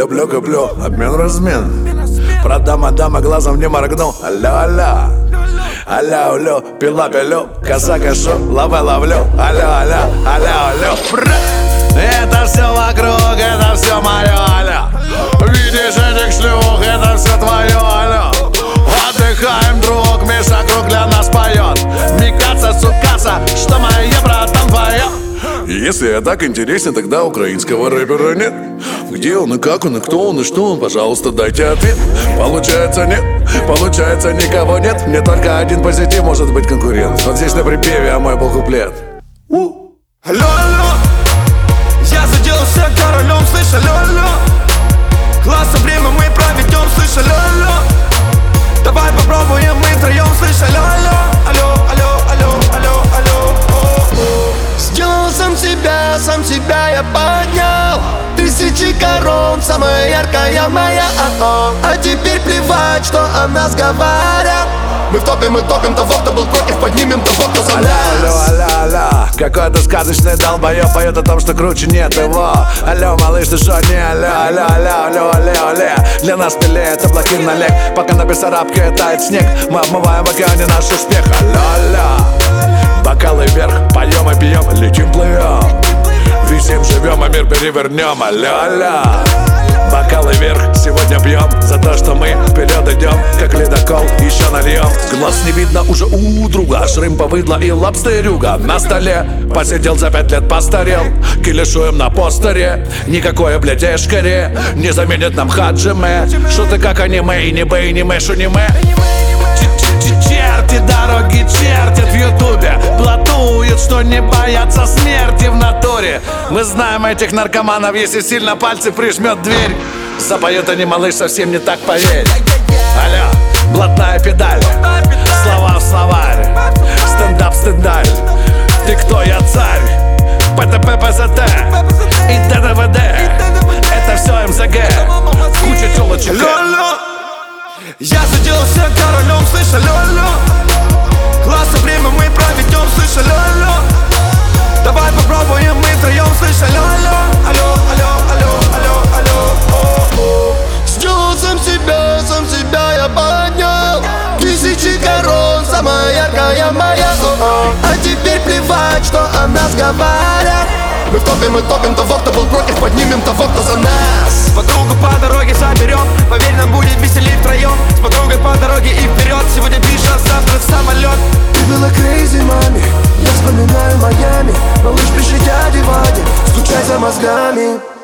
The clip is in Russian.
куплю, обмен-размен. Продам, отдам, глазом не моргну. Алло, алло, пила, пилю, коса кашу, ловлю. Алло. Это все вокруг, это все мое, алло. Видишь этих шлюх, это все твое, алло. Отдыхаем, друг, Миша Круг для нас поет. Микаса, сукаса, что моя, братан, твоя. Если я так интересен, тогда украинского рэпера нет. Где он и как он, и кто он, и что он? Пожалуйста, дайте ответ. Получается нет, получается никого нет. Мне только один позитив может быть конкурент. Вот здесь на припеве, а мой был куплет. Алло, я заделался королем, слышь, алло. Классно время мы проведем, слышь, алло. Давай попробуем мы втроем, слышь, алло. Сделал сам себя я поднял. Тысячи корон, самая яркая моя, А теперь плевать, что о нас говорят. Мы втопим того, кто был против, поднимем того, кто за нас. Алло, какой-то сказочный долбоёб поет о том, что круче нет его. Алло, малыш, ты шо не алло. Для нас пилеет облаки налег, пока на Бессарабке тает снег. Мы обмываем в океане наш успех. Алло, бокалы вверх, поем и пьем, летим, плывем. Висим, живем, а мир перевернем. Алло, бокалы вверх, сегодня пьем за то, что мы вперед идем, как ледокол, еще нальем. Глаз не видно уже у друга, шрым повыдло и лобстерюга на столе. Посидел за 5 лет, постарел, килишуем на постере. Никакое, блядь, эшкаре не заменит нам хаджиме. Шуты как аниме, и не бэй, не мэшу, не мэ. Черти дороги чертят в ютубе, платуют, что не боятся смерти в натуре. Мы знаем этих наркоманов, если сильно пальцы прижмет дверь. Запоют они, малыш, совсем не так, поверь. Алло, блатная педаль, слова в словарь, стендап, стендаль. Ты кто, я царь, ПТП, ПЗТ и ТДВД. Это все МЗГ, куча челочек. Я заделался королем, слышь, алло. Классно время мы проведем, слышь, алло. Давай попробуем мы втроем, слышь, алло. Сделал сам себя я поднял. Тысячи корон, самая яркая моя, А теперь плевать, что о нас говорят. Мы втопим того, кто был против, поднимем того, кто за нас. Подругу по дороге заберем, поверь, нам будет веселей втроем. С подругой по дороге и вперед, сегодня пиша, завтра самолет. Ты была crazy, маме, я вспоминаю Майами. Малыш, пиши дяде Ваде, стучай за мозгами.